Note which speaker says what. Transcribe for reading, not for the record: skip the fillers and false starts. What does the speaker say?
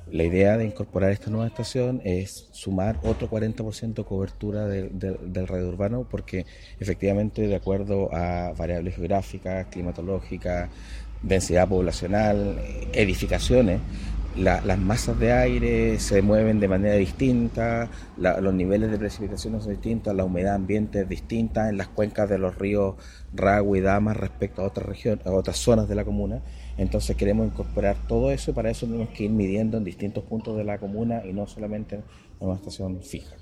Speaker 1: La idea de incorporar esta nueva estación es sumar otro 40% de cobertura del radio urbano, porque efectivamente, de acuerdo a variables geográficas, climatológicas, densidad poblacional, edificaciones, las masas de aire se mueven de manera distinta, los niveles de precipitación son distintos, la humedad ambiente es distinta en las cuencas de los ríos Ragua y Dama respecto a otras regiones, a otras zonas de la comuna. Entonces queremos incorporar todo eso, y para eso tenemos que ir midiendo en distintos puntos de la comuna y no solamente en una estación fija.